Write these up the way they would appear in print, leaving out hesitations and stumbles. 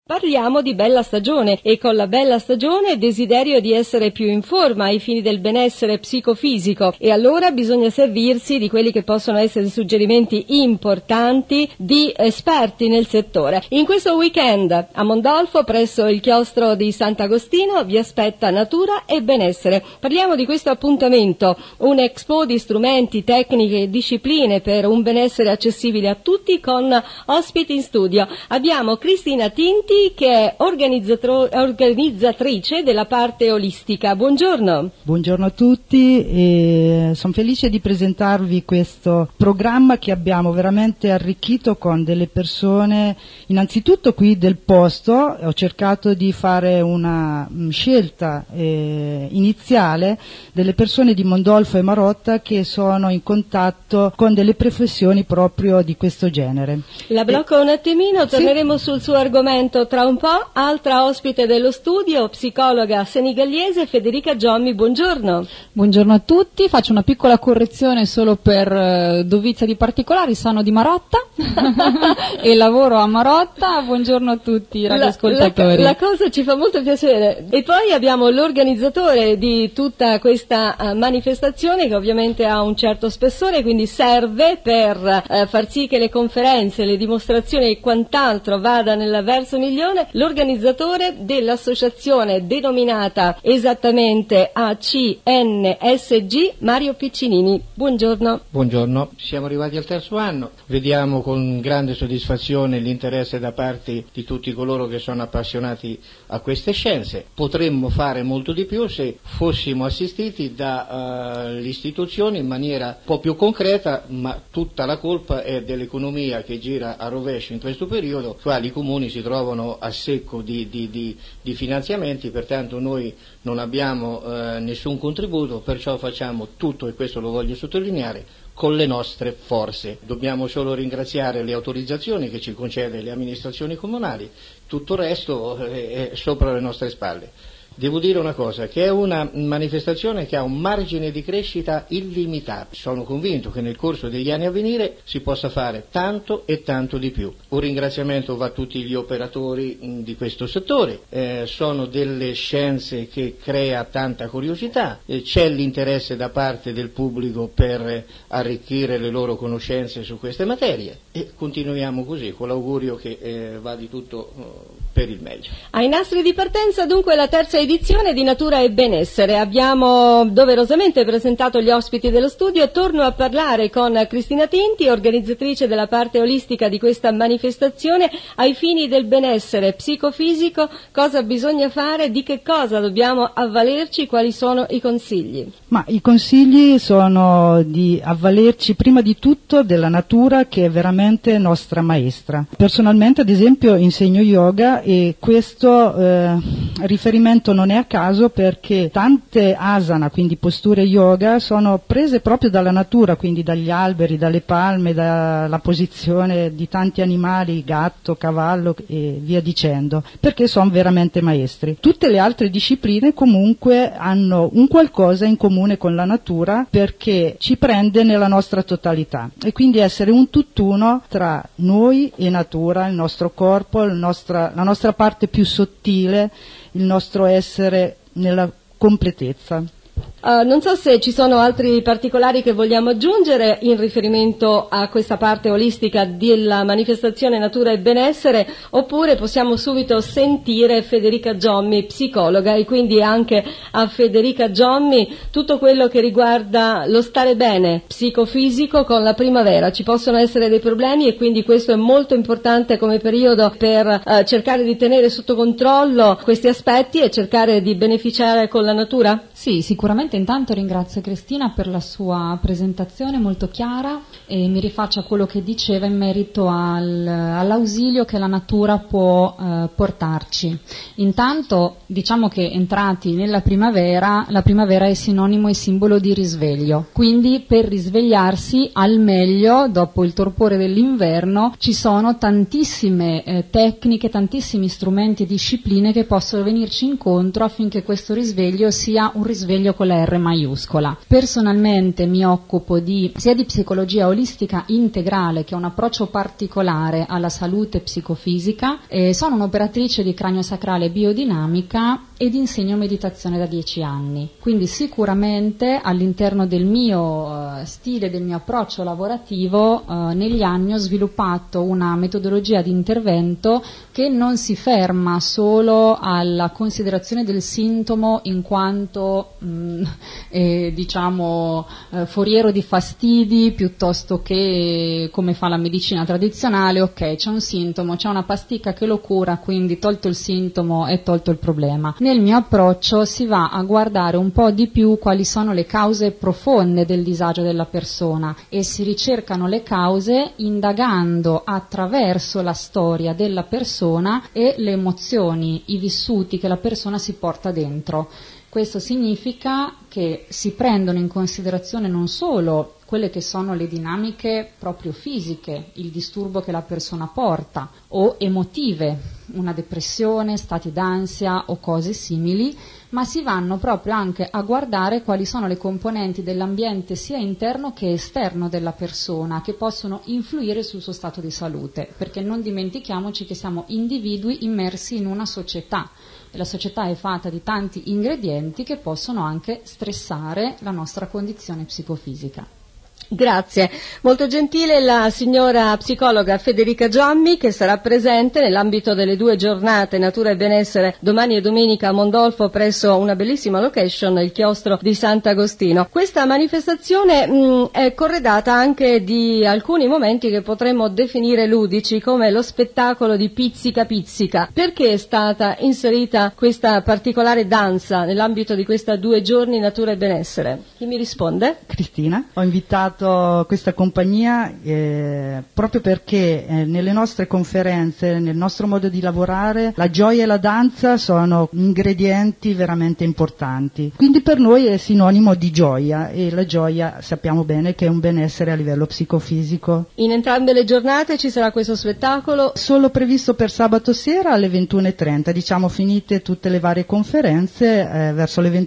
Parliamo di bella stagione e con la bella stagione desiderio di essere più in forma ai fini del benessere psicofisico, e allora bisogna servirsi di quelli che possono essere suggerimenti importanti di esperti nel settore. In questo weekend a Mondolfo, presso il chiostro di Sant'Agostino, vi aspetta Natura e Benessere. Parliamo di questo appuntamento, un expo di strumenti, tecniche e discipline per un benessere accessibile a tutti, con ospiti in studio. Abbiamo Cristina Tinti, che è organizzatrice della parte olistica. Buongiorno. Buongiorno a tutti, e sono felice di presentarvi questo programma che abbiamo veramente arricchito con delle persone, innanzitutto qui del posto. Ho cercato di fare una scelta iniziale delle persone di Mondolfo e Marotta che sono in contatto con delle professioni proprio di questo genere. La blocco un attimino, torneremo sul suo argomento tra un po'. Altra ospite dello studio, psicologa senegallese Federica Giommi, buongiorno. Buongiorno a tutti, faccio una piccola correzione solo per dovizia di particolari, sono di Marotta e lavoro a Marotta. Buongiorno a tutti i radioascoltatori. La cosa ci fa molto piacere. E poi abbiamo l'organizzatore di tutta questa manifestazione, che ovviamente ha un certo spessore, quindi serve per far sì che le conferenze, le dimostrazioni e quant'altro vada nel verso migliore, l'organizzatore dell'associazione denominata esattamente ACNSG, Mario Piccinini. Buongiorno. Buongiorno, siamo arrivati al terzo anno, vediamo con grande soddisfazione l'interesse da parte di tutti coloro che sono appassionati a queste scienze. Potremmo fare molto di più se fossimo assistiti dalle istituzioni in maniera un po' più concreta, ma tutta la colpa è dell'economia che gira a rovescio in questo periodo, quali i comuni si trovano a secco di finanziamenti, pertanto noi non abbiamo nessun contributo, perciò facciamo tutto, e questo lo voglio sottolineare, con le nostre forze. Dobbiamo solo ringraziare le autorizzazioni che ci concede le amministrazioni comunali, tutto il resto è sopra le nostre spalle. Devo dire una cosa, che è una manifestazione che ha un margine di crescita illimitato. Sono convinto che nel corso degli anni a venire si possa fare tanto e tanto di più. Un ringraziamento va a tutti gli operatori di questo settore, sono delle scienze che crea tanta curiosità, c'è l'interesse da parte del pubblico per arricchire le loro conoscenze su queste materie, e continuiamo così con l'augurio che va di tutto per il meglio. Ai nastri di partenza dunque la terza edizione di Natura e Benessere. Abbiamo doverosamente presentato gli ospiti dello studio. Torno a parlare con Cristina Tinti, organizzatrice della parte olistica di questa manifestazione ai fini del benessere psicofisico. Cosa bisogna fare? Di che cosa dobbiamo avvalerci? Quali sono i consigli? Ma i consigli sono di avvalerci prima di tutto della natura, che è veramente nostra maestra. Personalmente, ad esempio, insegno yoga, e questo riferimento non è a caso, perché tante asana, quindi posture yoga, sono prese proprio dalla natura, quindi dagli alberi, dalle palme, dalla posizione di tanti animali, gatto, cavallo e via dicendo, perché sono veramente maestri. Tutte le altre discipline comunque hanno un qualcosa in comune con la natura, perché ci prende nella nostra totalità, e quindi essere un tutt'uno tra noi e natura, il nostro corpo, la nostra parte più sottile, il nostro essere nella completezza. Non so se ci sono altri particolari che vogliamo aggiungere in riferimento a questa parte olistica della manifestazione Natura e Benessere, oppure possiamo subito sentire Federica Giommi, psicologa, e quindi anche a Federica Giommi tutto quello che riguarda lo stare bene psicofisico con la primavera. Ci possono essere dei problemi, e quindi questo è molto importante come periodo per cercare di tenere sotto controllo questi aspetti e cercare di beneficiare con la natura? Sì, sicuramente. Intanto ringrazio Cristina per la sua presentazione molto chiara, e mi rifaccio a quello che diceva in merito all'ausilio che la natura può portarci. Intanto diciamo che entrati nella primavera, la primavera è sinonimo e simbolo di risveglio, quindi per risvegliarsi al meglio dopo il torpore dell'inverno ci sono tantissime tecniche, tantissimi strumenti e discipline che possono venirci incontro affinché questo risveglio sia un risveglio con la la R maiuscola. Personalmente mi occupo sia di psicologia olistica integrale, che è un approccio particolare alla salute psicofisica, e sono un'operatrice di craniosacrale biodinamica ed insegno meditazione da 10 anni. Quindi sicuramente all'interno del mio stile, del mio approccio lavorativo, negli anni ho sviluppato una metodologia di intervento che non si ferma solo alla considerazione del sintomo in quanto foriero di fastidi, piuttosto che come fa la medicina tradizionale, ok, c'è un sintomo, c'è una pasticca che lo cura, quindi tolto il sintomo è tolto il problema. Nel mio approccio si va a guardare un po' di più quali sono le cause profonde del disagio della persona e si ricercano le cause indagando attraverso la storia della persona e le emozioni, i vissuti che la persona si porta dentro. Questo significa che si prendono in considerazione non solo quelle che sono le dinamiche proprio fisiche, il disturbo che la persona porta, o emotive, una depressione, stati d'ansia o cose simili, ma si vanno proprio anche a guardare quali sono le componenti dell'ambiente sia interno che esterno della persona che possono influire sul suo stato di salute, perché non dimentichiamoci che siamo individui immersi in una società. E la società è fatta di tanti ingredienti che possono anche stressare la nostra condizione psicofisica. Grazie. Molto gentile la signora psicologa Federica Giammi, che sarà presente nell'ambito delle 2 giornate Natura e Benessere domani e domenica a Mondolfo presso una bellissima location, il chiostro di Sant'Agostino. Questa manifestazione è corredata anche di alcuni momenti che potremmo definire ludici, come lo spettacolo di Pizzica Pizzica. Perché è stata inserita questa particolare danza nell'ambito di questa 2 giorni Natura e Benessere? Chi mi risponde? Cristina. Ho invitato questa compagnia proprio perché nelle nostre conferenze, nel nostro modo di lavorare, la gioia e la danza sono ingredienti veramente importanti. Quindi per noi è sinonimo di gioia, e la gioia sappiamo bene che è un benessere a livello psicofisico. In entrambe le giornate ci sarà questo spettacolo? Solo previsto per sabato sera alle 21:30, diciamo finite tutte le varie conferenze, verso le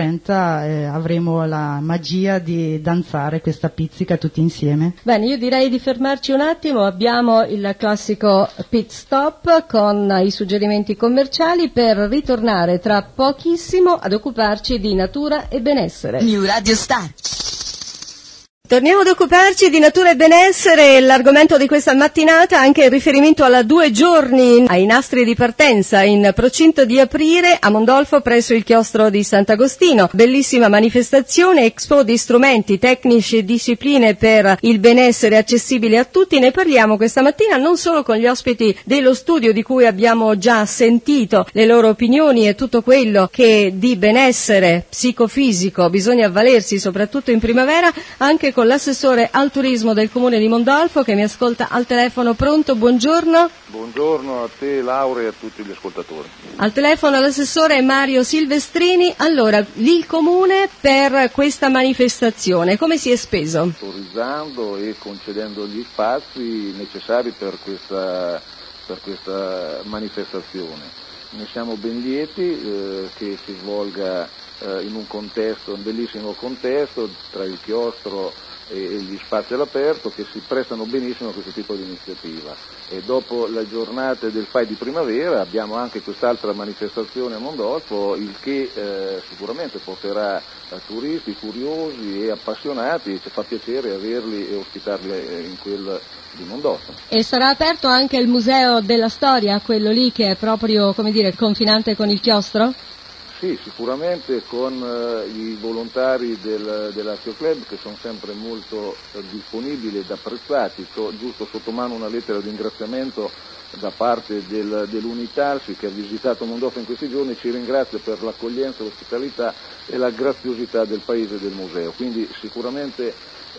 21:30 avremo la magia di danzare questa pizzica tutti insieme. Bene, io direi di fermarci un attimo, abbiamo il classico pit stop con i suggerimenti commerciali per ritornare tra pochissimo ad occuparci di natura e benessere. New Radio Star. Torniamo ad occuparci di natura e benessere, l'argomento di questa mattinata anche in riferimento alla 2 giorni ai nastri di partenza in procinto di aprire a Mondolfo presso il chiostro di Sant'Agostino. Bellissima manifestazione, expo di strumenti, tecnici e discipline per il benessere accessibili a tutti. Ne parliamo questa mattina non solo con gli ospiti dello studio di cui abbiamo già sentito le loro opinioni e tutto quello che di benessere psicofisico bisogna avvalersi soprattutto in primavera, anche con l'assessore al turismo del comune di Mondolfo che mi ascolta al telefono. Pronto, buongiorno. Buongiorno a te Laura e a tutti gli ascoltatori. Al telefono l'assessore Mario Silvestrini. Allora, il comune per questa manifestazione come si è speso? Autorizzando e concedendo gli spazi necessari per questa manifestazione. Ne siamo ben lieti che si svolga in un bellissimo contesto tra il chiostro e gli spazi all'aperto, che si prestano benissimo a questo tipo di iniziativa. E dopo la giornata del FAI di primavera abbiamo anche quest'altra manifestazione a Mondolfo, il che sicuramente porterà turisti curiosi e appassionati, ci fa piacere averli e ospitarli in quel di Mondolfo. E sarà aperto anche il museo della storia, quello lì che è proprio, come dire, confinante con il chiostro? Sì, sicuramente con i volontari dell'Archeo Club, che sono sempre molto disponibili ed apprezzati. Giusto sotto mano una lettera di ringraziamento da parte dell'Unitalsi che ha visitato Mondolfo in questi giorni, ci ringrazia per l'accoglienza, l'ospitalità e la graziosità del paese e del museo. Quindi sicuramente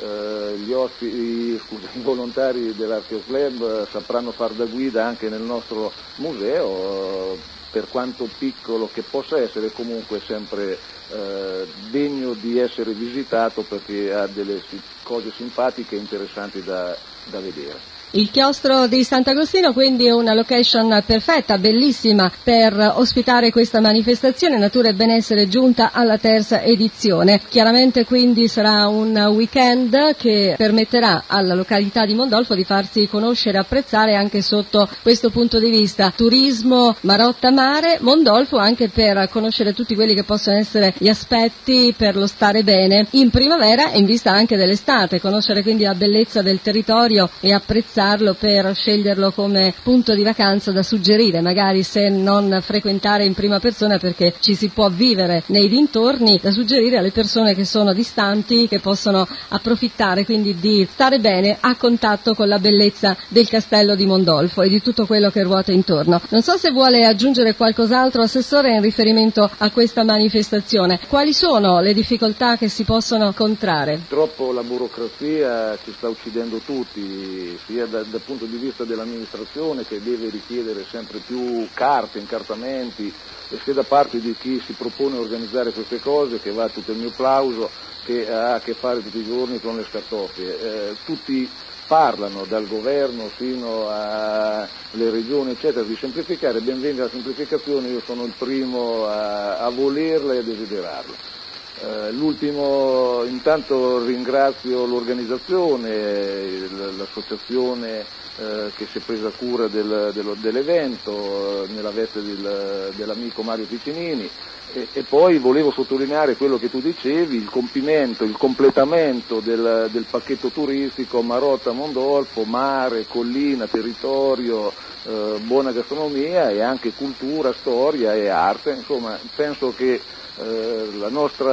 i volontari dell'Archeo Club sapranno far da guida anche nel nostro museo, per quanto piccolo che possa essere, comunque sempre degno di essere visitato perché ha delle cose simpatiche e interessanti da vedere. Il chiostro di Sant'Agostino quindi è una location perfetta, bellissima per ospitare questa manifestazione Natura e Benessere giunta alla terza edizione. Chiaramente quindi sarà un weekend che permetterà alla località di Mondolfo di farsi conoscere e apprezzare anche sotto questo punto di vista. Turismo, Marotta Mare, Mondolfo, anche per conoscere tutti quelli che possono essere gli aspetti per lo stare bene in primavera e in vista anche dell'estate, conoscere quindi la bellezza del territorio e apprezzarlo per sceglierlo come punto di vacanza da suggerire, magari se non frequentare in prima persona perché ci si può vivere nei dintorni, da suggerire alle persone che sono distanti, che possono approfittare quindi di stare bene a contatto con la bellezza del castello di Mondolfo e di tutto quello che ruota intorno. Non so se vuole aggiungere qualcos'altro, Assessore, in riferimento a questa manifestazione. Quali sono le difficoltà che si possono incontrare? Purtroppo la burocrazia ci sta uccidendo tutti, sia dal punto di vista dell'amministrazione, che deve richiedere sempre più carte, incartamenti, e sia da parte di chi si propone a organizzare queste cose, che va tutto il mio plauso, che ha a che fare tutti i giorni con le scartoffie. Tutti parlano, dal governo fino alle regioni eccetera, di semplificare. Ben venga la semplificazione, io sono il primo a volerla e a desiderarla. Intanto ringrazio l'organizzazione, l'associazione che si è presa cura dell'evento nella veste dell'amico Mario Piccinini, e poi volevo sottolineare quello che tu dicevi, il completamento del pacchetto turistico Marotta Mondolfo, mare, collina, territorio, buona gastronomia e anche cultura, storia e arte. Insomma, penso che il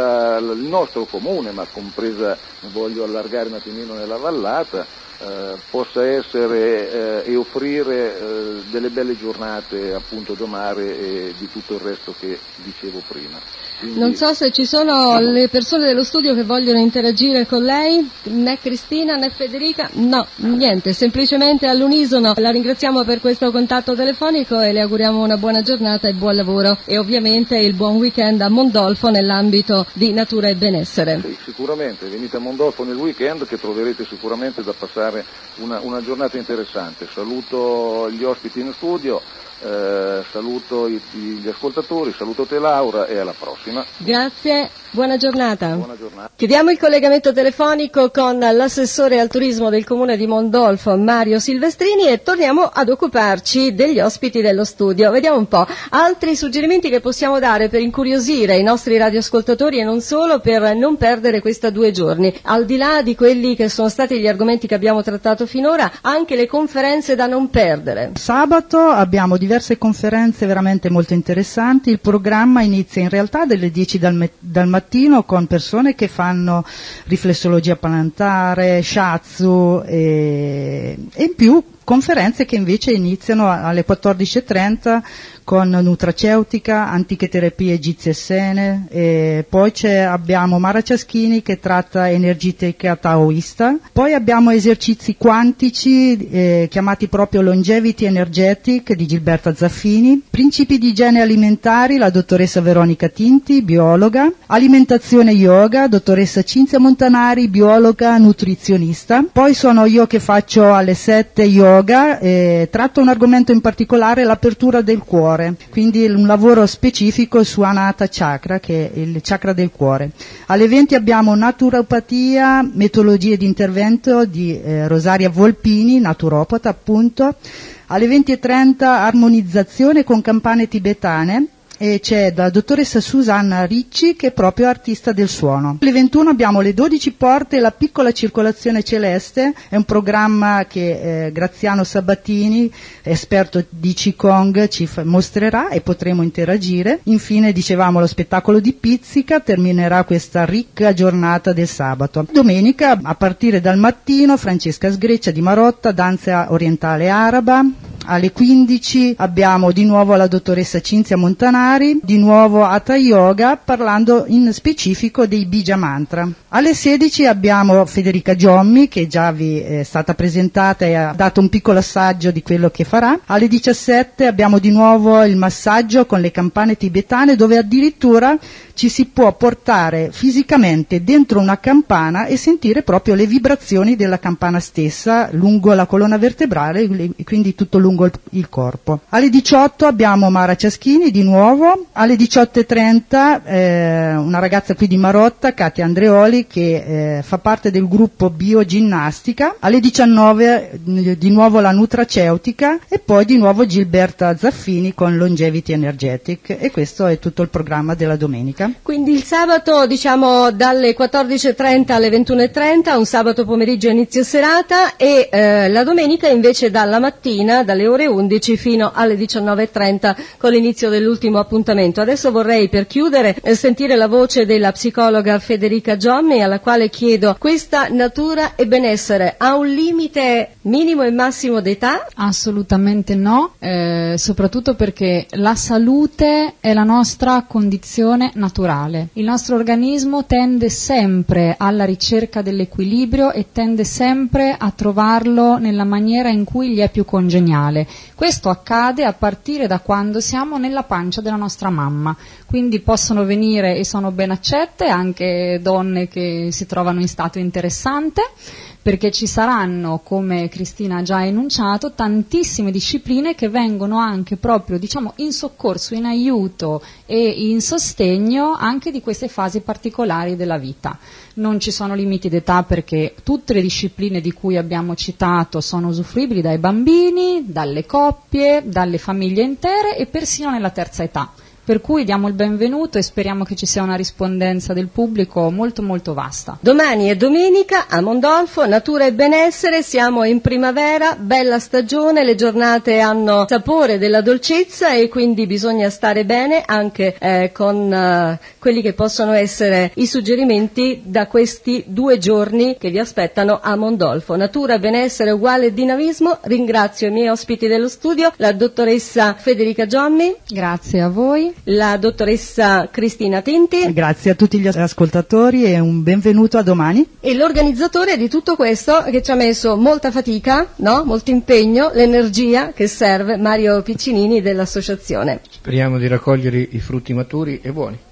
nostro comune, ma compresa, voglio allargare un attimino nella vallata, possa essere e offrire delle belle giornate appunto da mare e di tutto il resto che dicevo prima. Quindi... Non so se ci sono le persone dello studio che vogliono interagire con lei, né Cristina né Federica, no, niente, semplicemente all'unisono la ringraziamo per questo contatto telefonico e le auguriamo una buona giornata e buon lavoro e ovviamente il buon weekend a Mondolfo nell'ambito di Natura e Benessere. Sì, sicuramente, venite a Mondolfo nel weekend che troverete sicuramente da passare una giornata interessante. Saluto gli ospiti in studio. Saluto gli ascoltatori, saluto te Laura e alla prossima. Grazie, buona giornata. Buona giornata. Chiediamo il collegamento telefonico con l'assessore al turismo del comune di Mondolfo, Mario Silvestrini, e torniamo ad occuparci degli ospiti dello studio. Vediamo un po' altri suggerimenti che possiamo dare per incuriosire i nostri radioascoltatori e non solo, per non perdere questa 2 giorni. Al di là di quelli che sono stati gli argomenti che abbiamo trattato finora, anche le conferenze da non perdere. Sabato abbiamo diverse conferenze veramente molto interessanti. Il programma inizia in realtà dalle 10 dal mattino con persone che fanno riflessologia plantare, shiatsu e in più conferenze che invece iniziano alle 14:30 con nutraceutica, antiche terapie egizie essene, e poi abbiamo Mara Ciaschini che tratta energetica taoista, poi abbiamo esercizi quantici chiamati proprio Longevity Energetic di Gilberta Zaffini, principi di igiene alimentari, la dottoressa Veronica Tinti, biologa, alimentazione yoga, dottoressa Cinzia Montanari, biologa nutrizionista, poi sono io che faccio alle 7 yoga, tratto un argomento in particolare, l'apertura del cuore, quindi un lavoro specifico su Anahata Chakra, che è il chakra del cuore. Alle 20 abbiamo naturopatia, metodologie di intervento di Rosaria Volpini, naturopata appunto. Alle 20:30 armonizzazione con campane tibetane, e c'è la dottoressa Susanna Ricci che è proprio artista del suono. Alle 21 abbiamo le 12 porte e la piccola circolazione celeste, è un programma che Graziano Sabatini, esperto di Qigong, ci mostrerà e potremo interagire. Infine dicevamo lo spettacolo di pizzica terminerà questa ricca giornata del sabato. Domenica a partire dal mattino Francesca Sgreccia di Marotta, danza orientale araba. Alle 15 abbiamo di nuovo la dottoressa Cinzia Montanari, di nuovo Hatha Yoga, parlando in specifico dei Bija Mantra. Alle 16 abbiamo Federica Giommi, che già vi è stata presentata e ha dato un piccolo assaggio di quello che farà. Alle 17 abbiamo di nuovo il massaggio con le campane tibetane, dove addirittura ci si può portare fisicamente dentro una campana e sentire proprio le vibrazioni della campana stessa lungo la colonna vertebrale e quindi tutto lungo il corpo. Alle 18 abbiamo Mara Ciaschini di nuovo, alle 18:30 una ragazza qui di Marotta, Katia Andreoli, che fa parte del gruppo Bioginnastica, alle 19 di nuovo la nutraceutica e poi di nuovo Gilberta Zaffini con Longevity Energetic, e questo è tutto il programma della domenica. Quindi il sabato, diciamo, dalle 14:30 alle 21:30, un sabato pomeriggio inizio serata, e la domenica invece dalla mattina, dalle ore 11 fino alle 19:30 con l'inizio dell'ultimo appuntamento. Adesso vorrei, per chiudere, sentire la voce della psicologa Federica Giommi, alla quale chiedo: questa natura e benessere ha un limite minimo e massimo d'età? Assolutamente no, soprattutto perché la salute è la nostra condizione naturale. Il nostro organismo tende sempre alla ricerca dell'equilibrio e tende sempre a trovarlo nella maniera in cui gli è più congeniale. Questo accade a partire da quando siamo nella pancia della nostra mamma, quindi possono venire, e sono ben accette, anche donne che si trovano in stato interessante, perché ci saranno, come Cristina ha già enunciato, tantissime discipline che vengono anche proprio, diciamo, in soccorso, in aiuto e in sostegno anche di queste fasi particolari della vita. Non ci sono limiti d'età, perché tutte le discipline di cui abbiamo citato sono usufruibili dai bambini, dalle coppie, dalle famiglie intere e persino nella terza età. Per cui diamo il benvenuto e speriamo che ci sia una rispondenza del pubblico molto molto vasta. Domani è domenica a Mondolfo, natura e benessere, siamo in primavera, bella stagione, le giornate hanno sapore della dolcezza e quindi bisogna stare bene anche con quelli che possono essere i suggerimenti da questi 2 giorni che vi aspettano a Mondolfo. Natura, benessere uguale dinamismo. Ringrazio i miei ospiti dello studio, la dottoressa Federica Giommi. Grazie a voi. La dottoressa Cristina Tinti. Grazie a tutti gli ascoltatori e un benvenuto a domani. E l'organizzatore di tutto questo, che ci ha messo molta fatica, no? Molto impegno, l'energia che serve, Mario Piccinini dell'associazione. Speriamo di raccogliere i frutti maturi e buoni.